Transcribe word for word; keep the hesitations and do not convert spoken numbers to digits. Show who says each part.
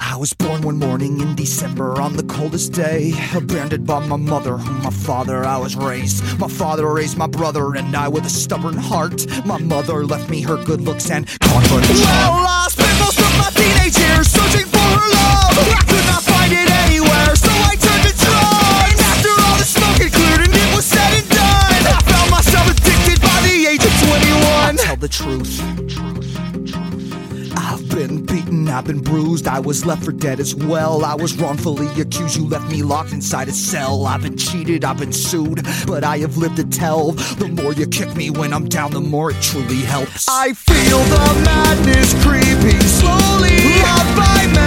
Speaker 1: I was born one morning in December on the coldest day, abandoned by my mother, whom my father I was raised. My father raised my brother and I with a stubborn heart. My mother left me her good looks and confidence. Well, I spent most of my teenage years searching for her love. I could not find it anywhere, so I turned to drugs. After all the smoke had cleared and it was said and done, I found myself addicted by the age of twenty-one. I tell the truth. I've been beaten, I've been bruised, I was left for dead as well. I was wrongfully accused, you left me locked inside a cell. I've been cheated, I've been sued, but I have lived to tell. The more you kick me when I'm down, the more it truly helps. I feel the madness creeping slowly up by